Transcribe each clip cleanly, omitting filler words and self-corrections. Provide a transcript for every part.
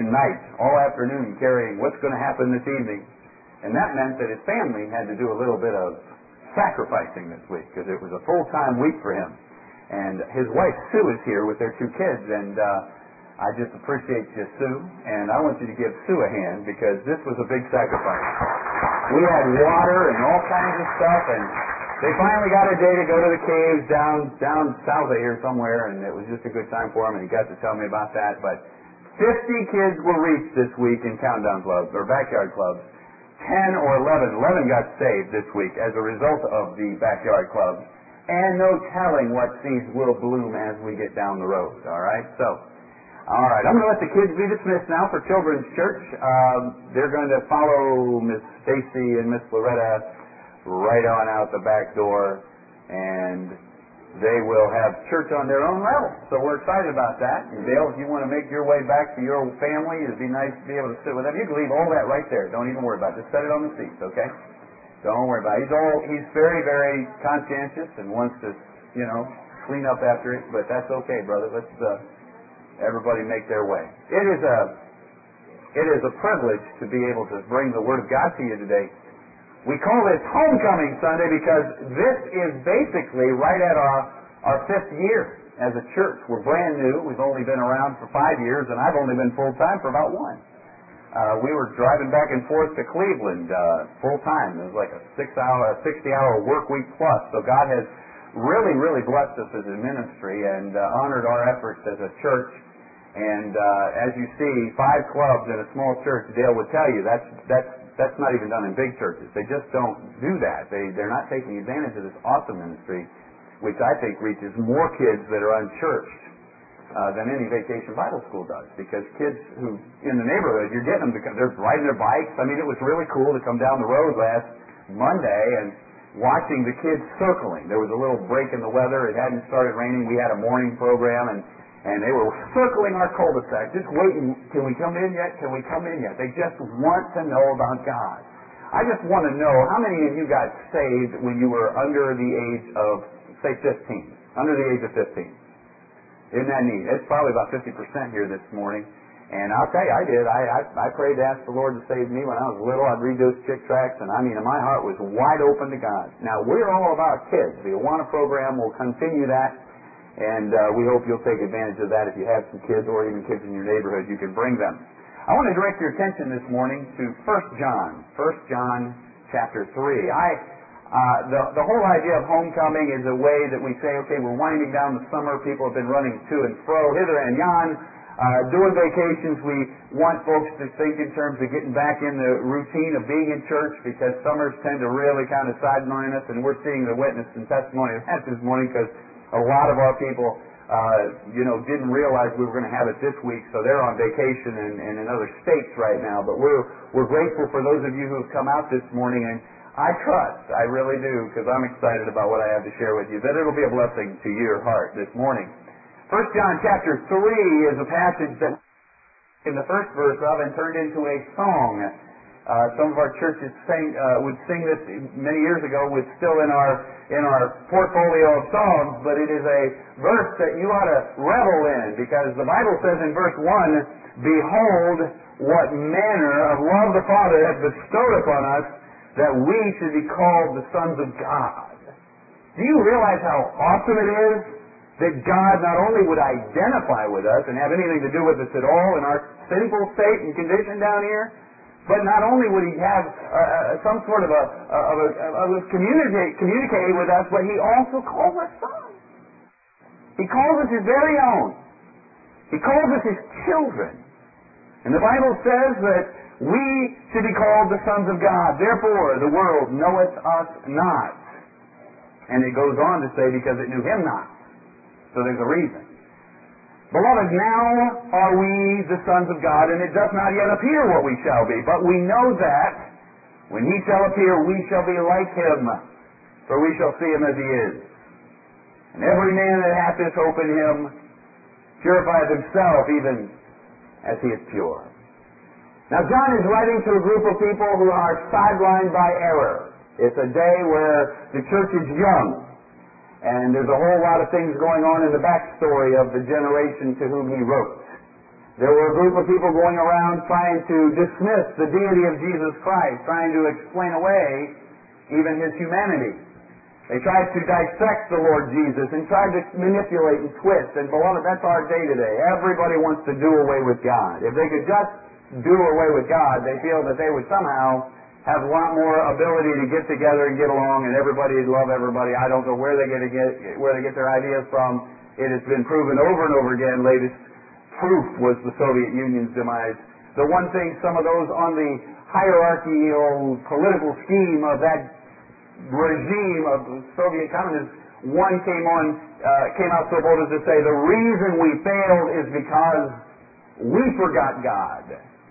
night, all afternoon, carrying what's going to happen this evening. And that meant that his family had to do a little bit of sacrificing this week because it was a full-time week for him. And his wife, Sue, is here with their 2 kids, and I just appreciate you, Sue, and I want you to give Sue a hand because this was a big sacrifice. We had water and all kinds of stuff, and they finally got a day to go to the caves down south of here somewhere, and it was just a good time for him, and he got to tell me about that. But 50 kids were reached this week in countdown clubs, or backyard clubs. 10 or 11 got saved this week as a result of the backyard clubs. And no telling what seeds will bloom as we get down the road, all right? So, all right, I'm going to let the kids be dismissed now for Children's Church. They're going to follow Miss Stacy and Miss Loretta right on out the back door, and they will have church on their own level. So we're excited about that. And Dale, if you want to make your way back to your family, it'd be nice to be able to sit with them. You can leave all that right there. Don't even worry about it. Just set it on the seats, okay? Don't worry about it. He's very, very conscientious and wants to, clean up after it, but that's okay, brother. Let's everybody make their way. It is a privilege to be able to bring the Word of God to you today. We call this Homecoming Sunday because this is basically right at our 5th year as a church. We're brand new. We've only been around for 5 years, and I've only been full-time for about 1. We were driving back and forth to Cleveland full-time. It was like a 60-hour work week plus. So God has really, really blessed us as a ministry and honored our efforts as a church. And as you see, 5 clubs in a small church, Dale would tell you, that's not even done in big churches. They just don't do that. They're not taking advantage of this awesome ministry, which I think reaches more kids that are unchurched than any vacation Bible school does. Because kids who, in the neighborhood, you're getting them because they're riding their bikes. I mean, it was really cool to come down the road last Monday and watching the kids circling. There was a little break in the weather. It hadn't started raining. We had a morning program, and they were circling our cul-de-sac, just waiting. Can we come in yet? Can we come in yet? They just want to know about God. I just want to know, how many of you got saved when you were under the age of, say, 15? Under the age of 15. Isn't that neat? It's probably about 50% here this morning. And I'll tell you, I did. I prayed to ask the Lord to save me when I was little. I'd read those chick tracts, and my heart was wide open to God. Now, we're all about kids. The Awana program will continue that. And we hope you'll take advantage of that. If you have some kids or even kids in your neighborhood, you can bring them. I want to direct your attention this morning to 1 John. 1 John chapter 3. The whole idea of homecoming is a way that we say, okay, we're winding down the summer. People have been running to and fro, hither and yon. During vacations, we want folks to think in terms of getting back in the routine of being in church because summers tend to really kind of sideline us, and we're seeing the witness and testimony of that this morning because a lot of our people, didn't realize we were going to have it this week, so they're on vacation and in other states right now. But we're grateful for those of you who have come out this morning, and I trust, I really do, because I'm excited about what I have to share with you, that it'll be a blessing to your heart this morning. 1 John chapter 3 is a passage that in the first verse of and turned into a song. Some of our churches would sing this many years ago. It's still in our portfolio of songs, but it is a verse that you ought to revel in, because the Bible says in verse 1, "Behold, what manner of love the Father hath bestowed upon us, that we should be called the sons of God." Do you realize how awesome it is that God not only would identify with us and have anything to do with us at all in our sinful state and condition down here, but not only would He have some sort of communicating with us, but He also calls us sons. He calls us His very own. He calls us His children. And the Bible says that we should be called the sons of God. Therefore, the world knoweth us not. And it goes on to say, because it knew Him not. So there's a reason. Beloved, now are we the sons of God, and it doth not yet appear what we shall be. But we know that when He shall appear, we shall be like Him, for we shall see Him as He is. And every man that hath this hope in Him purifieth himself, even as he is pure. Now, John is writing to a group of people who are sidelined by error. It's a day where the church is young, and there's a whole lot of things going on in the backstory of the generation to whom he wrote. There were a group of people going around trying to dismiss the deity of Jesus Christ, trying to explain away even His humanity. They tried to dissect the Lord Jesus and tried to manipulate and twist. And beloved, that's our day today. Everybody wants to do away with God. If they could just do away with God, they feel that they would somehow have a lot more ability to get together and get along, and everybody would love everybody. I don't know where they get their ideas from. It has been proven over and over again. Latest proof was the Soviet Union's demise. The one thing some of those on the hierarchical political scheme of that regime of Soviet communism, one came out so bold as to say, the reason we failed is because we forgot God.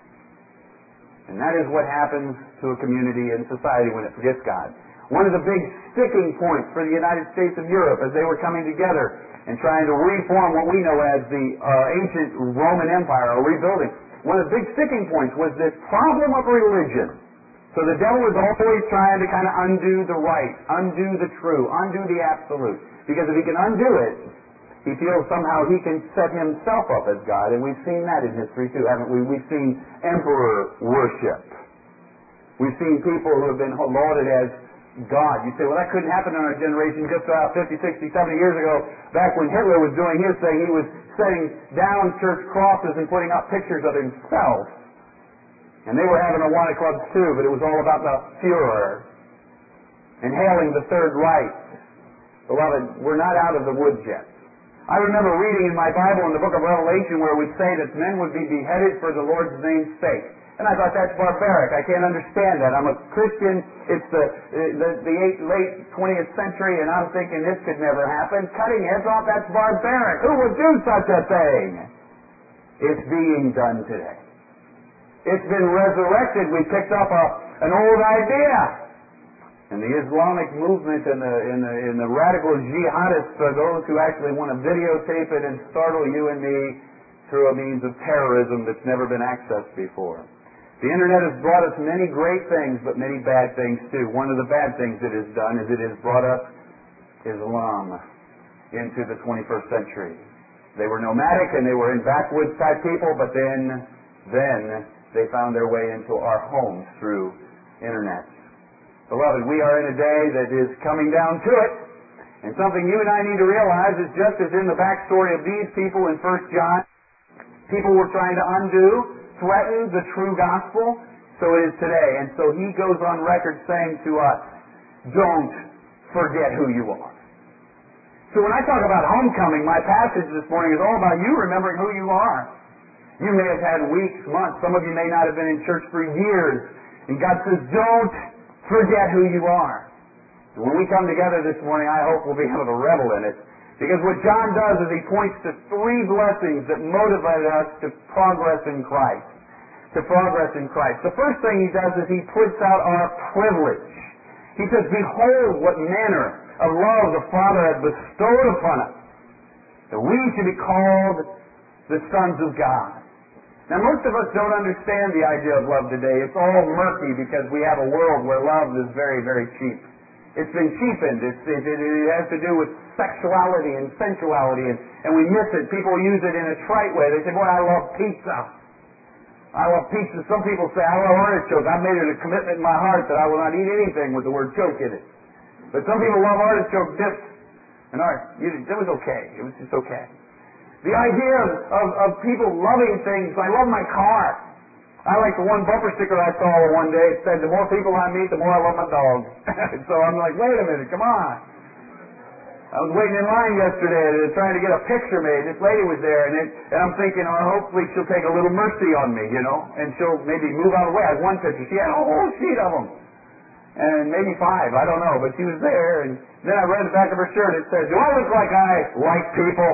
And that is what happens to a community and society when it forgets God. One of the big sticking points for the United States of Europe as they were coming together and trying to reform what we know as the ancient Roman Empire, or rebuilding, one of the big sticking points was this problem of religion. So the devil is always trying to kind of undo the right, undo the true, undo the absolute. Because if he can undo it, he feels somehow he can set himself up as God. And we've seen that in history too, haven't we? We've seen emperor worship. We've seen people who have been lauded as God. You say, well, that couldn't happen in our generation just about 50, 60, 70 years ago. Back when Hitler was doing his thing, he was setting down church crosses and putting up pictures of himself. And they were having Awana clubs too, but it was all about the Fuhrer and hailing the Third Reich. Beloved, we're not out of the woods yet. I remember reading in my Bible in the book of Revelation where it would say that men would be beheaded for the Lord's name's sake. And I thought, that's barbaric. I can't understand that. I'm a Christian. It's the late 20th century, and I'm thinking this could never happen. Cutting heads off, that's barbaric. Who would do such a thing? It's being done today. It's been resurrected. We picked up an old idea. And the Islamic movement and the radical jihadists are those who actually want to videotape it and startle you and me through a means of terrorism that's never been accessed before. The Internet has brought us many great things, but many bad things too. One of the bad things it has done is it has brought us Islam into the 21st century. They were nomadic and they were in backwoods type people, but then they found their way into our homes through Internet. Beloved, we are in a day that is coming down to it, and something you and I need to realize is just as in the backstory of these people in 1 John, people were trying to threaten the true gospel, so it is today. And so he goes on record saying to us, don't forget who you are. So when I talk about homecoming, my passage this morning is all about you remembering who you are. You may have had weeks, months, some of you may not have been in church for years, and God says, don't forget who you are. And when we come together this morning, I hope we'll be able to revel in it. Because what John does is he points to three blessings that motivate us to progress in Christ. To progress in Christ. The first thing he does is he puts out our privilege. He says, behold what manner of love the Father has bestowed upon us, that we should be called the sons of God. Now most of us don't understand the idea of love today. It's all murky because we have a world where love is very, very cheap. It's been cheapened. It has to do with sexuality and sensuality, and we miss it. People use it in a trite way. They say, boy, I love pizza. I love pizza. Some people say, I love artichoke. I've made it a commitment in my heart that I will not eat anything with the word choke in it. But some people love artichoke dip. And it was okay. It was just okay. The idea of people loving things. I love my car. I like the one bumper sticker I saw one day. It said, the more people I meet, the more I love my dog. So I'm like, wait a minute, come on. I was waiting in line yesterday trying to get a picture made. This lady was there, and I'm thinking, hopefully she'll take a little mercy on me, and she'll maybe move out of the way. I had one picture. She had a whole sheet of them. And maybe 5, I don't know, but she was there, and then I read the back of her shirt. It said, do I look like I like people?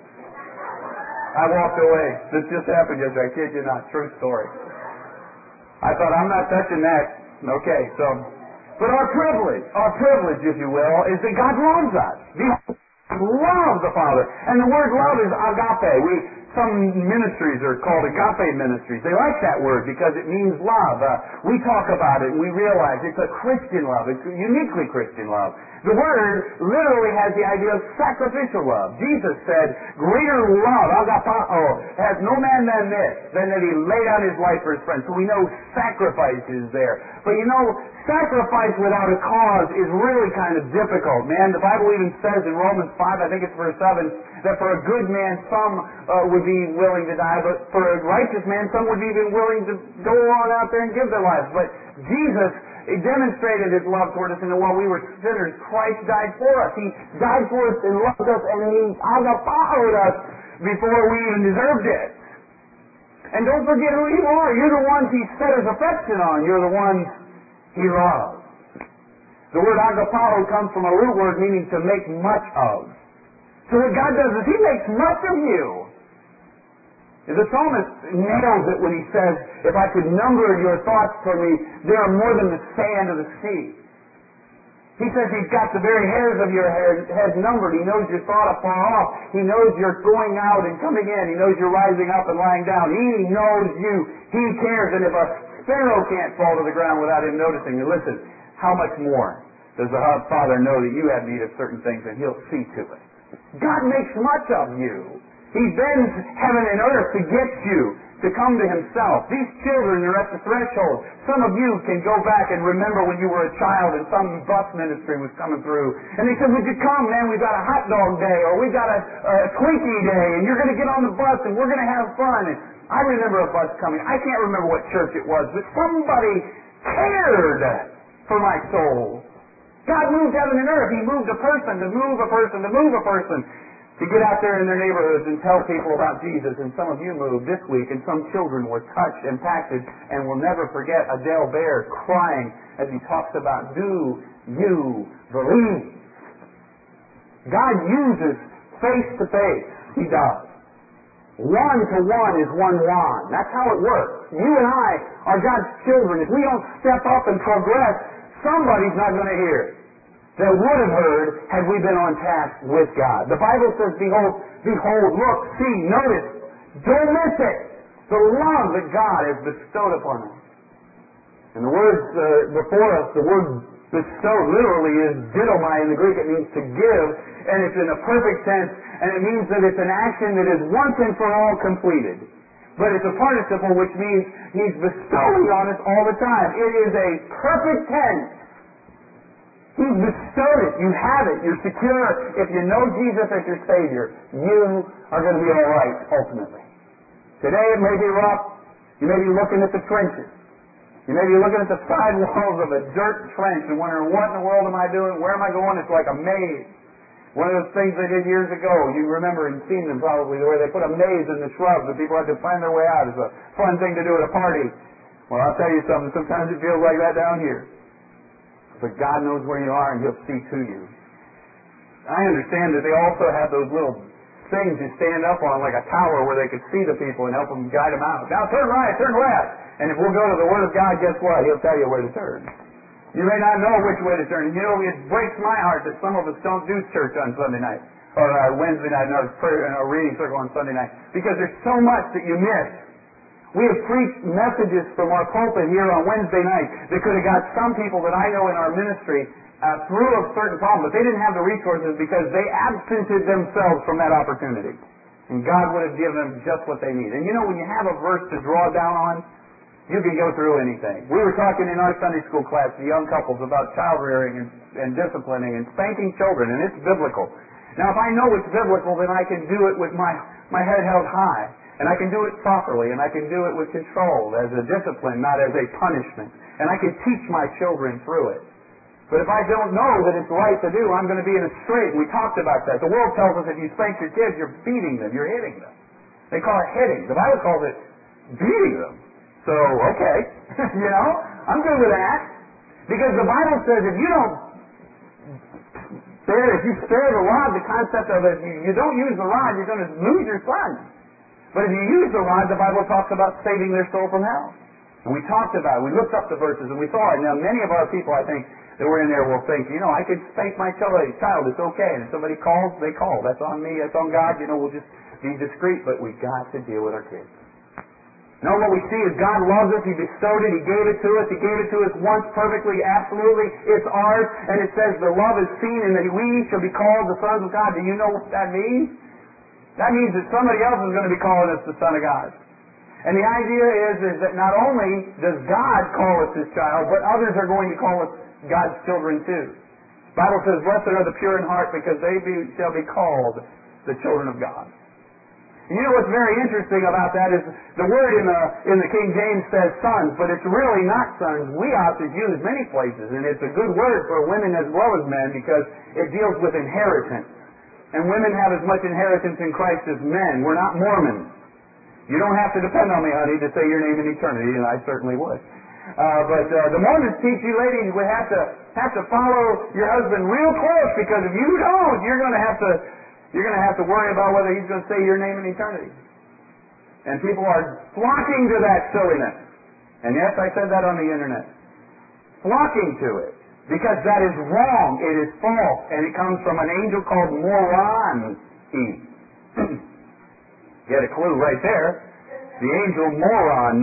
I walked away. This just happened yesterday. I kid you not. True story. I thought, I'm not touching that. Okay, so, but our privilege, if you will, is that God loves us. Love the Father. And the word love is agape. Some ministries are called agape ministries. They like that word because it means love. We talk about it and we realize it's a Christian love. It's uniquely Christian love. The word literally has the idea of sacrificial love. Jesus said, greater love, agapao, has no man than this, than that he lay down his life for his friends. So we know sacrifice is there. But you know, sacrifice without a cause is really kind of difficult, man. The Bible even says in Romans 5, I think it's verse 7, that for a good man some would be willing to die, but for a righteous man some would be even willing to go on out there and give their lives. But Jesus demonstrated his love toward us, and while we were sinners, Christ died for us. He died for us and loved us, and he agapaoed us before we even deserved it. And don't forget who you are. You're the ones he set his affection on. You're the ones he loves. The word agapao comes from a root word meaning to make much of. So what God does is he makes much of you. The psalmist nails it when he says, if I could number your thoughts for me, they are more than the sand of the sea. He says he's got the very hairs of your head numbered. He knows your thought afar off. He knows you're going out and coming in. He knows you're rising up and lying down. He knows you. He cares. And if a sparrow can't fall to the ground without him noticing it, listen, how much more does the Father know that you have need of certain things, and he'll see to it. God makes much of you. He bends heaven and earth to get you to come to himself. These children are at the threshold. Some of you can go back and remember when you were a child and some bus ministry was coming through. And they said, would you come, man? We've got a hot dog day, or we've got a Twinkie day, and you're going to get on the bus and we're going to have fun. And I remember a bus coming. I can't remember what church it was, but somebody cared for my soul. God moved heaven and earth. He moved a person to move a person to move a person, to get out there in their neighborhoods and tell people about Jesus. And some of you moved this week, and some children were touched, impacted, and will never forget Adele Baer crying as he talks about, do you believe? God uses face to face. He does. One to one is one one. That's how it works. You and I are God's children. If we don't step up and progress, somebody's not going to hear it that would have heard had we been on task with God. The Bible says, behold, look, see, notice, don't miss it, the love that God has bestowed upon us. And the words before us, the word bestowed literally is didomai in the Greek. It means to give, and it's in a perfect tense, and it means that it's an action that is once and for all completed. But it's a participle, which means he's bestowing on us all the time. It is a perfect tense. He's bestowed it. You have it. You're secure. If you know Jesus as your Savior, you are going to be all right, ultimately. Today it may be rough. You may be looking at the trenches. You may be looking at the side walls of a dirt trench and wondering, what in the world am I doing? Where am I going? It's like a maze. One of those things they did years ago, you remember and seen them probably, where they put a maze in the shrubs and people had to find their way out. It's a fun thing to do at a party. Well, I'll tell you something. Sometimes it feels like that down here. But God knows where you are, and he'll see to you. I understand that they also have those little things you stand up on, like a tower, where they could see the people and help them guide them out. Now turn right, turn left. And if we'll go to the Word of God, guess what? He'll tell you where to turn. You may not know which way to turn. You know, it breaks my heart that some of us don't do church on Sunday night, or Wednesday night, in our reading circle on Sunday night, because there's so much that you miss. We have preached messages from our pulpit here on Wednesday night that could have got some people that I know in our ministry through a certain problem, but they didn't have the resources because they absented themselves from that opportunity. And God would have given them just what they need. And you know, when you have a verse to draw down on, you can go through anything. We were talking in our Sunday school class to young couples about child rearing and disciplining and spanking children, and it's biblical. Now, if I know it's biblical, then I can do it with my head held high. And I can do it properly, and I can do it with control, as a discipline, not as a punishment. And I can teach my children through it. But if I don't know that it's right to do, I'm going to be in a strait. And we talked about that. The world tells us if you spank your kids, you're beating them, you're hitting them. They call it hitting. The Bible calls it beating them. So, okay, you know, I'm good with that. Because the Bible says if you spare the rod, the concept of if you don't use the rod, you're going to lose your son. But if you use the rod, the Bible talks about saving their soul from hell. And we talked about it. We looked up the verses and we saw it. Now, many of our people, I think, that were in there will think, you know, I could spank my child. It's okay. And if somebody calls, they call. That's on me. That's on God. You know, we'll just be discreet, but we've got to deal with our kids. No, what we see is God loves us. He bestowed it. He gave it to us. He gave it to us once perfectly, absolutely. It's ours. And it says the love is seen in that we shall be called the sons of God. Do you know what that means? That means that somebody else is going to be calling us the Son of God. And the idea is that not only does God call us His child, but others are going to call us God's children too. The Bible says, blessed are the pure in heart, because they shall be called the children of God. And you know what's very interesting about that is the word in the King James says sons, but it's really not sons. We opt is used many places, and it's a good word for women as well as men because it deals with inheritance. And women have as much inheritance in Christ as men. We're not Mormons. You don't have to depend on me, honey, to say your name in eternity, and I certainly would. But the Mormons teach you ladies we have to follow your husband real close, because if you don't, you're going to have to worry about whether he's going to say your name in eternity. And people are flocking to that silliness. And yes, I said that on the internet. Flocking to it. Because that is wrong. It is false. And it comes from an angel called Moron-E. Get a clue right there. The angel Moron